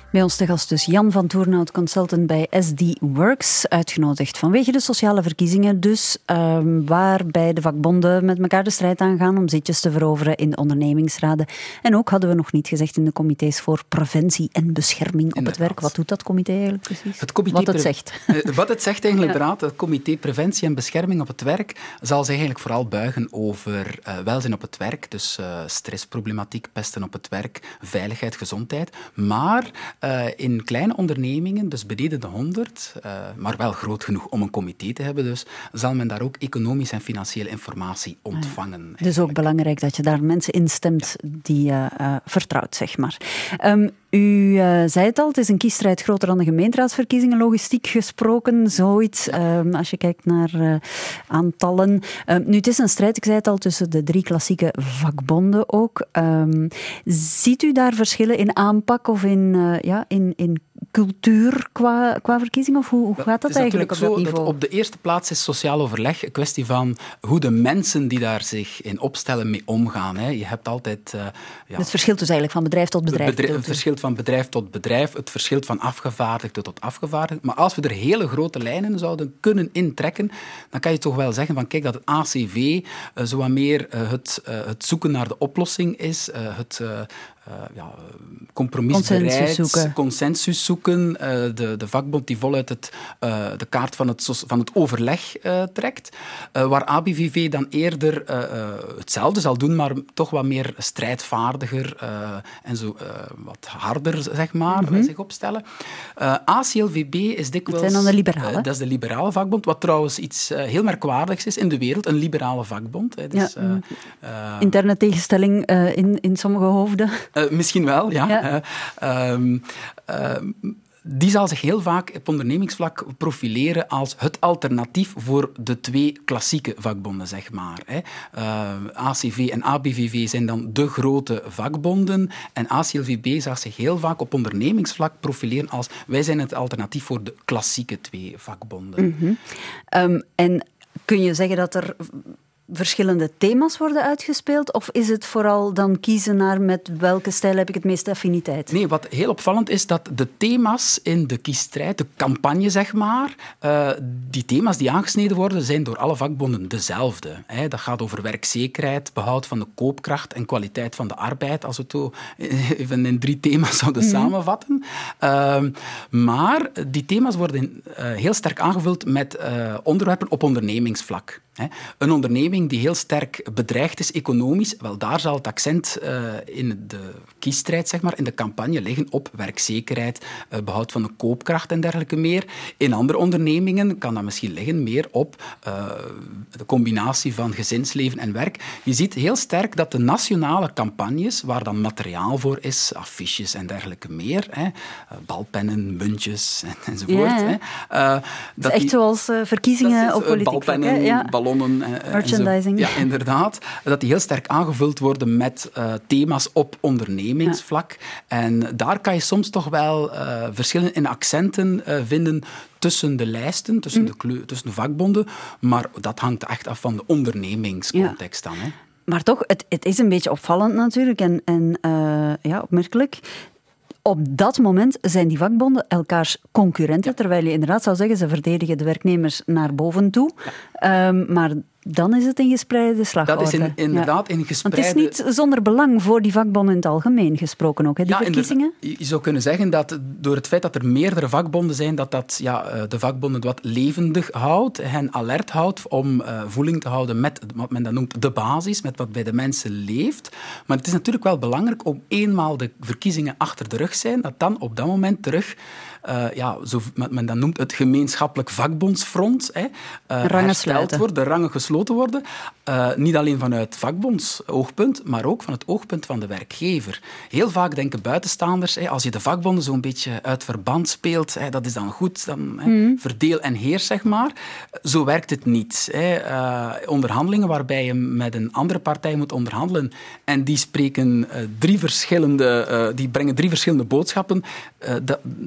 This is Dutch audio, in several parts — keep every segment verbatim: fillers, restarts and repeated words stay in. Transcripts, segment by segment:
Bij ons te gast dus Jan van Toornhout, consultant bij S D Works, uitgenodigd vanwege de sociale verkiezingen dus, um, waarbij de vakbonden met elkaar de strijd aangaan om zitjes te veroveren in de ondernemingsraden. En ook, hadden we nog niet gezegd, in de comité's voor preventie en bescherming op Inderdaad. het werk. Wat doet dat comité eigenlijk precies? Het comité wat het pre- zegt. Wat het zegt eigenlijk, Ja. inderdaad, het comité preventie en bescherming op het werk zal zich eigenlijk vooral buigen over uh, welzijn op het werk, dus uh, stressproblematiek, pesten op het werk, veiligheid, gezondheid. Maar uh, in kleine ondernemingen, dus beneden de honderd, uh, maar wel groot genoeg om een comité te hebben, dus zal men daar ook economische en financiële informatie ontvangen. Dus ook belangrijk dat je daar mensen instemt die je uh, uh, vertrouwt, zeg maar. Um, U uh, zei het al, het is een kiesstrijd groter dan de gemeenteraadsverkiezingen, logistiek gesproken, zoiets, um, als je kijkt naar uh, aantallen. Um, nu, het is een strijd, ik zei het al, tussen de drie klassieke vakbonden ook. Um, ziet u daar verschillen in aanpak of in, uh, ja, in, in cultuur qua, qua verkiezingen? Of hoe, hoe gaat dat eigenlijk op dat niveau? Dat op de eerste plaats is sociaal overleg een kwestie van hoe de mensen die daar zich in opstellen mee omgaan. Hè. Je hebt altijd... Uh, ja, het verschilt dus eigenlijk van bedrijf tot bedrijf. bedrijf het verschilt van bedrijf tot bedrijf, het verschilt van afgevaardigde tot afgevaardigde. Maar als we er hele grote lijnen zouden kunnen intrekken, dan kan je toch wel zeggen van kijk, dat het A C V uh, zo wat meer uh, het, uh, het zoeken naar de oplossing is, uh, het... Uh, Uh, ja, compromisbereid, consensus zoeken, consensus zoeken uh, de, de vakbond die voluit het, uh, de kaart van het, van het overleg uh, trekt, uh, waar A B V V dan eerder uh, uh, hetzelfde zal doen, maar toch wat meer strijdvaardiger uh, en zo uh, wat harder, zeg maar, mm-hmm. zich opstellen. Uh, A C L V B is dikwijls... Dat zijn dan de liberalen. Uh, dat is de liberale vakbond, wat trouwens iets uh, heel merkwaardigs is in de wereld, een liberale vakbond. Hè, dus, ja, uh, uh, interne tegenstelling uh, in, in sommige hoofden. Uh, misschien wel, ja. ja. Uh, um, uh, die zal zich heel vaak op ondernemingsvlak profileren als het alternatief voor de twee klassieke vakbonden, zeg maar. Hè. Uh, A C V en A B V V zijn dan de grote vakbonden en A C L V B zal zich heel vaak op ondernemingsvlak profileren als wij zijn het alternatief voor de klassieke twee vakbonden. Mm-hmm. Um, en kun je zeggen dat er verschillende thema's worden uitgespeeld? Of is het vooral dan kiezen naar met welke stijl heb ik het meeste affiniteit? Nee, wat heel opvallend is dat de thema's in de kiesstrijd, de campagne zeg maar, uh, die thema's die aangesneden worden, zijn door alle vakbonden dezelfde. Hè. Dat gaat over werkzekerheid, behoud van de koopkracht en kwaliteit van de arbeid, als we het zo even in drie thema's zouden mm-hmm. samenvatten. Uh, maar die thema's worden uh, heel sterk aangevuld met uh, onderwerpen op ondernemingsvlak. Hè. Een onderneming die heel sterk bedreigd is economisch, wel daar zal het accent uh, in de kiesstrijd, zeg maar, in de campagne liggen op werkzekerheid, uh, behoud van de koopkracht en dergelijke meer. In andere ondernemingen kan dat misschien liggen meer op uh, de combinatie van gezinsleven en werk. Je ziet heel sterk dat de nationale campagnes, waar dan materiaal voor is, affiches en dergelijke meer, hè, uh, balpennen, muntjes en, enzovoort. Ja, hè, uh, dat is echt die, zoals uh, verkiezingen is, op uh, politiek. Balpennen, vlak, ja. ballonnen. Uh, Merchandising. Ja, inderdaad. Dat die heel sterk aangevuld worden met uh, thema's op ondernemingsvlak. Ja. En daar kan je soms toch wel uh, verschillen in accenten uh, vinden tussen de lijsten, tussen, mm. de kleur, tussen de vakbonden. Maar dat hangt echt af van de ondernemingscontext ja. dan. Hè. Maar toch, het, het is een beetje opvallend natuurlijk en, en uh, ja, opmerkelijk. Op dat moment zijn die vakbonden elkaars concurrenten, ja. terwijl je inderdaad zou zeggen, ze verdedigen de werknemers naar boven toe. Ja. Um, maar dan is het een gespreide slagorde. Dat is in, inderdaad ja. een gespreide... Want het is niet zonder belang voor die vakbonden in het algemeen gesproken ook, hè, die ja, verkiezingen. Je zou kunnen zeggen dat door het feit dat er meerdere vakbonden zijn, dat dat ja, de vakbonden wat levendig houdt, hen alert houdt om uh, voeling te houden met wat men dan noemt de basis, met wat bij de mensen leeft. Maar het is natuurlijk wel belangrijk om eenmaal de verkiezingen achter de rug zijn, dat dan op dat moment terug Uh, ja, zo, wat men dan noemt het gemeenschappelijk vakbondsfront, hè, uh, hersteld wordt, de rangen gesloten worden. Uh, niet alleen vanuit vakbondsoogpunt, maar ook van het oogpunt van de werkgever. Heel vaak denken buitenstaanders, hè, als je de vakbonden zo'n beetje uit verband speelt, hè, dat is dan goed, dan, hè, mm. verdeel en heers, zeg maar. Zo werkt het niet. Hè. Uh, onderhandelingen waarbij je met een andere partij moet onderhandelen en die spreken uh, drie verschillende, uh, die brengen drie verschillende boodschappen, uh, dat, dat sociaal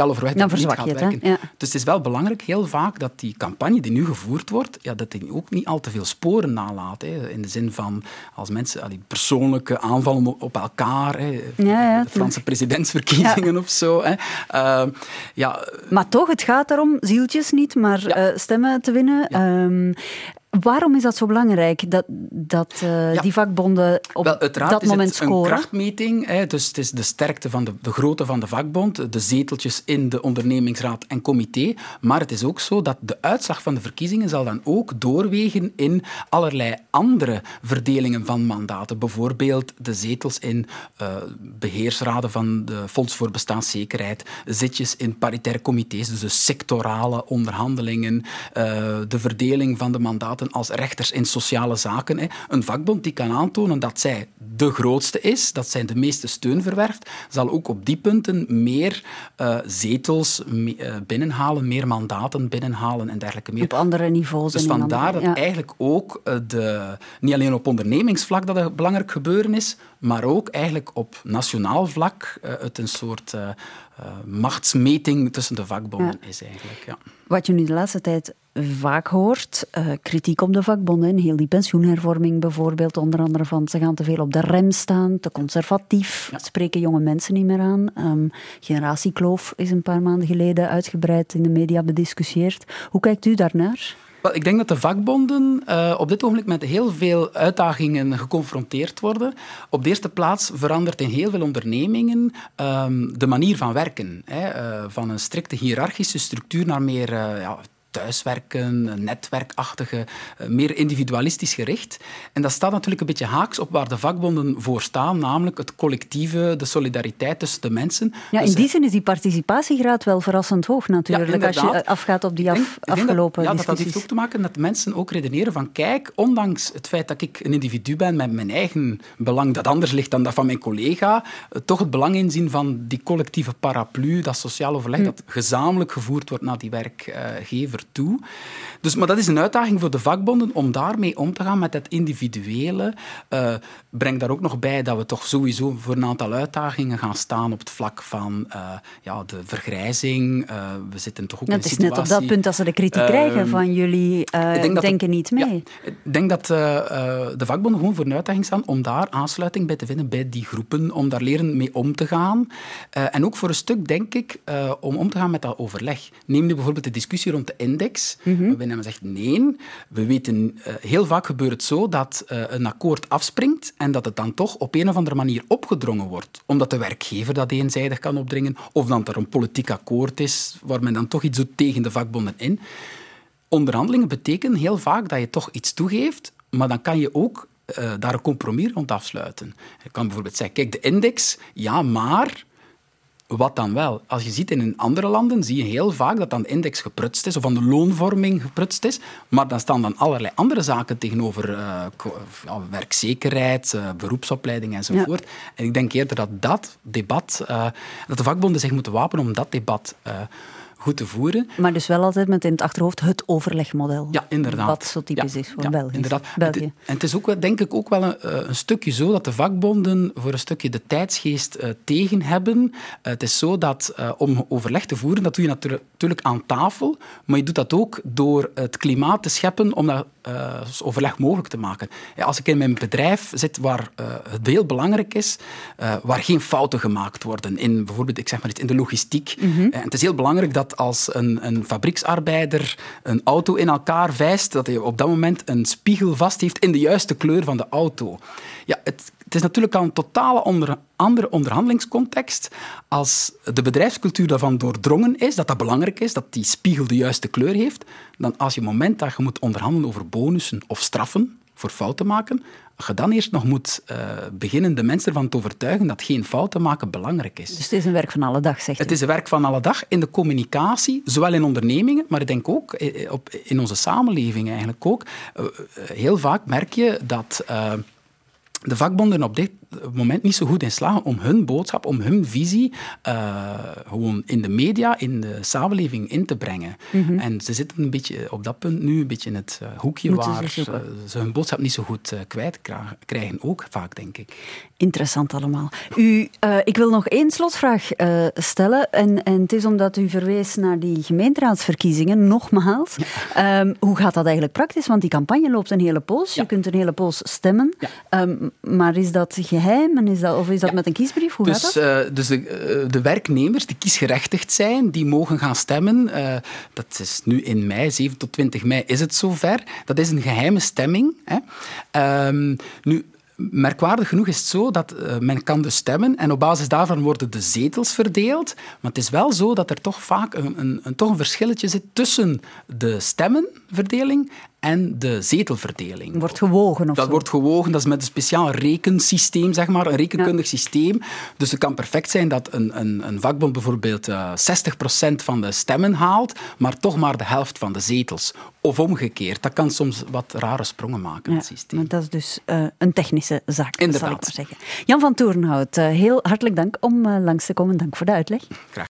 sociaal overweg dan dat niet verzwak gaat je het, werken. Ja. Dus het is wel belangrijk, heel vaak, dat die campagne die nu gevoerd wordt, ja, dat die ook niet al te veel sporen nalaat. Hè. In de zin van, als mensen allee, persoonlijke aanvallen op elkaar, hè, Ja, ja, de Franse presidentsverkiezingen ja. of zo. Hè. Uh, ja. Maar toch, het gaat erom, zieltjes niet, maar ja. uh, stemmen te winnen. Ja. Um, Waarom is dat zo belangrijk, dat, dat uh, ja. die vakbonden op Wel, dat moment is het scoren? Een krachtmeting, hè, dus het is de sterkte van de, de grootte van de vakbond, de zeteltjes in de ondernemingsraad en comité, maar het is ook zo dat de uitslag van de verkiezingen zal dan ook doorwegen in allerlei andere verdelingen van mandaten. Bijvoorbeeld de zetels in uh, beheersraden van de Fonds voor Bestaanszekerheid, zitjes in paritaire comité's, dus de sectorale onderhandelingen, uh, de verdeling van de mandaten als rechters in sociale zaken. Hè. Een vakbond die kan aantonen dat zij de grootste is, dat zij de meeste steun verwerft, zal ook op die punten meer uh, zetels me, uh, binnenhalen, meer mandaten binnenhalen en dergelijke meer. Op andere niveaus. Dus vandaar dat ja. eigenlijk ook uh, de, niet alleen op ondernemingsvlak dat het belangrijk gebeuren is, maar ook eigenlijk op nationaal vlak uh, het een soort uh, uh, machtsmeting tussen de vakbonden ja. is eigenlijk. Ja. Wat je nu de laatste tijd vaak hoort, uh, kritiek op de vakbonden, heel die pensioenhervorming bijvoorbeeld, onder andere van ze gaan te veel op de rem staan, te conservatief, ja. spreken jonge mensen niet meer aan. Um, generatiekloof is een paar maanden geleden uitgebreid in de media bediscussieerd. Hoe kijkt u daarnaar? Wel, ik denk dat de vakbonden uh, op dit ogenblik met heel veel uitdagingen geconfronteerd worden. Op de eerste plaats verandert in heel veel ondernemingen um, de manier van werken. Hè, uh, van een strikte hiërarchische structuur naar meer uh, ja, thuiswerken, netwerkachtige, meer individualistisch gericht. En dat staat natuurlijk een beetje haaks op waar de vakbonden voor staan, namelijk het collectieve, de solidariteit tussen de mensen. Ja, in dus, die zin is die participatiegraad wel verrassend hoog natuurlijk, ja, als je afgaat op die af, denk, afgelopen dat, ja, discussies. Dat, dat heeft ook te maken dat mensen ook redeneren van kijk, ondanks het feit dat ik een individu ben met mijn eigen belang dat anders ligt dan dat van mijn collega, toch het belang inzien van die collectieve paraplu, dat sociaal overleg, hm. dat gezamenlijk gevoerd wordt naar die werkgever toe. Dus, maar dat is een uitdaging voor de vakbonden om daarmee om te gaan met het individuele. Uh, breng daar ook nog bij dat we toch sowieso voor een aantal uitdagingen gaan staan op het vlak van uh, ja, de vergrijzing. Uh, we zitten toch ook ja, in een situatie... Het is net op dat punt dat ze de kritiek uh, krijgen van jullie uh, denk denken het, niet mee. Ja, ik denk dat uh, uh, de vakbonden gewoon voor een uitdaging staan om daar aansluiting bij te vinden bij die groepen, om daar leren mee om te gaan. Uh, en ook voor een stuk, denk ik, uh, om om te gaan met dat overleg. Neem nu bijvoorbeeld de discussie rond de index, mm-hmm. waarbij men zegt nee. We weten, uh, heel vaak gebeurt het zo dat uh, een akkoord afspringt en dat het dan toch op een of andere manier opgedrongen wordt. Omdat de werkgever dat eenzijdig kan opdringen, of dat er een politiek akkoord is, waar men dan toch iets doet tegen de vakbonden in. Onderhandelingen betekenen heel vaak dat je toch iets toegeeft, maar dan kan je ook uh, daar een compromis rond afsluiten. Je kan bijvoorbeeld zeggen, kijk, de index, ja, maar... Wat dan wel? Als je ziet in andere landen, zie je heel vaak dat dan de index geprutst is, of aan de loonvorming geprutst is, maar dan staan dan allerlei andere zaken tegenover uh, ja, werkzekerheid, uh, beroepsopleiding enzovoort. Ja. En ik denk eerder dat dat debat, uh, dat de vakbonden zich moeten wapenen om dat debat uh, goed te voeren. Maar dus wel altijd met in het achterhoofd het overlegmodel. Ja, inderdaad. Wat zo typisch ja, is voor ja, België. Inderdaad. België. En het is ook, denk ik, ook wel een, een stukje zo dat de vakbonden voor een stukje de tijdsgeest uh, tegen hebben. Uh, het is zo dat uh, om overleg te voeren, dat doe je natuurlijk aan tafel, maar je doet dat ook door het klimaat te scheppen om dat uh, overleg mogelijk te maken. Ja, als ik in mijn bedrijf zit waar uh, het heel belangrijk is, uh, waar geen fouten gemaakt worden, in bijvoorbeeld, ik zeg maar iets, in de logistiek. Mm-hmm. Uh, en het is heel belangrijk dat als een, een fabrieksarbeider een auto in elkaar vijst, dat hij op dat moment een spiegel vast heeft in de juiste kleur van de auto. Ja, het, het is natuurlijk al een totale onder, andere onderhandelingscontext als de bedrijfscultuur daarvan doordrongen is, dat dat belangrijk is, dat die spiegel de juiste kleur heeft, dan als je het moment dat je moet onderhandelen over bonussen of straffen voor fouten maken, als je dan eerst nog moet uh, beginnen de mensen ervan te overtuigen dat geen fouten maken belangrijk is. Dus het is een werk van alle dag, zegt u? Het is een werk van alle dag in de communicatie, zowel in ondernemingen, maar ik denk ook in onze samenleving eigenlijk ook. Uh, heel vaak merk je dat... Uh, de vakbonden op dit het moment niet zo goed in slagen om hun boodschap, om hun visie uh, gewoon in de media, in de samenleving in te brengen. Mm-hmm. En ze zitten een beetje op dat punt nu een beetje in het uh, hoekje Moeten waar ze, uh, ze hun boodschap niet zo goed uh, kwijt krijgen, ook vaak, denk ik. Interessant allemaal. U, uh, ik wil nog één slotvraag uh, stellen. En, en het is omdat u verwees naar die gemeenteraadsverkiezingen, nogmaals. Ja. Um, hoe gaat dat eigenlijk praktisch? Want die campagne loopt een hele poos. Ja. Je kunt een hele poos stemmen. Ja. Um, maar is dat geheim? En is dat, of is dat ja. met een kiesbrief? Hoe dus, gaat dat? Uh, dus de, uh, de werknemers die kiesgerechtigd zijn, die mogen gaan stemmen. Uh, dat is nu in mei, zeven tot twintig mei is het zover. Dat is een geheime stemming. Hè. Um, nu... Merkwaardig genoeg is het zo dat uh, men kan dus stemmen en op basis daarvan worden de zetels verdeeld. Maar het is wel zo dat er toch vaak een, een, een, toch een verschilletje zit tussen de stemmenverdeling en de zetelverdeling. Wordt gewogen of Dat zo? wordt gewogen, dat is met een speciaal rekensysteem, zeg maar, een rekenkundig ja. systeem. Dus het kan perfect zijn dat een, een, een vakbond bijvoorbeeld uh, zestig procent van de stemmen haalt, maar toch maar de helft van de zetels. Of omgekeerd. Dat kan soms wat rare sprongen maken, ja, het systeem. Maar dat is dus uh, een technische zaak, Inderdaad. zal ik maar zeggen. Jan van Toornhout, uh, heel hartelijk dank om uh, langs te komen. Dank voor de uitleg. Graag.